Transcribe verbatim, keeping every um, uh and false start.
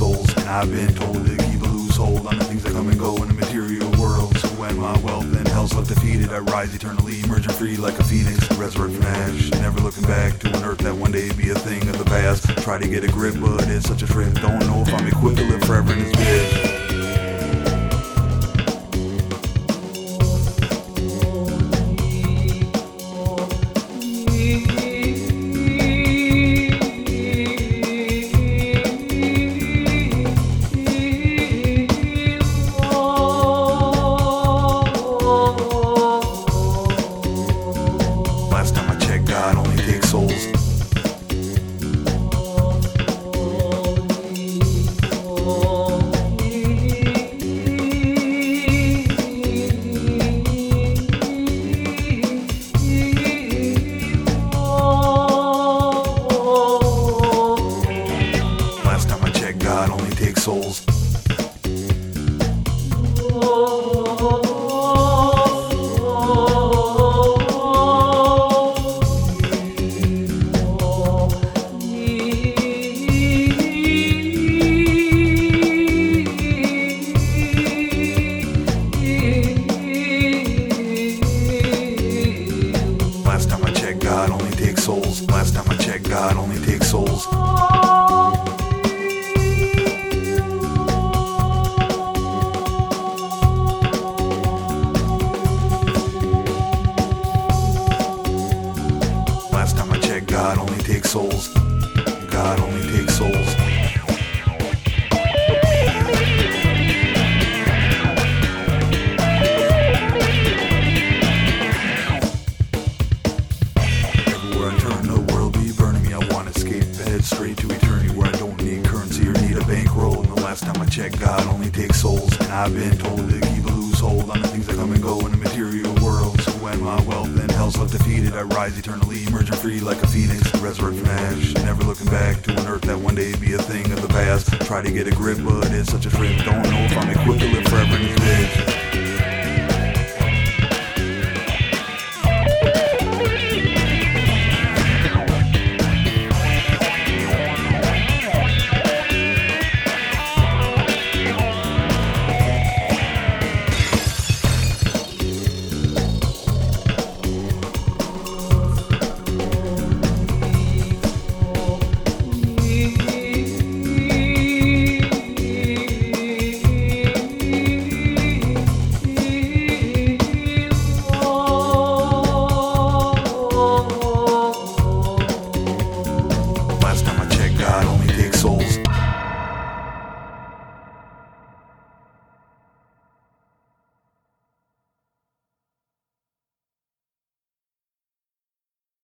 souls. And I've been told to keep a loose hold on the things that come and go in the material world. So when my wealth and health's left defeated, I rise eternally, emerging free like a phoenix, resurrect from ash, never looking back to an earth that one day be a thing of the past. Try to get a grip, but it's such a trip. Don't know if I'm equipped to live forever in this bitch. Last time I checked, God only takes souls. Last time I checked, God only takes souls. Last time I checked, God only takes souls. Last time I checked, God only takes souls. Last time I checked, God only takes souls. God only takes souls. Everywhere I turn, the world be burning me. I want to escape, head straight to eternity, where I don't need currency or need a bankroll. And the last time I checked, God only takes souls. And I've been told to keep a loose hold on the things that come and go in the material world. So when my wealth and health's left defeated, I rise eternally, emerging free like a phoenix, resurrect from ash, never looking back to an earth that one day be a thing of the past. Try to get a grip, but it's such a trip. Don't know if I'm equipped to live forever in this bitch.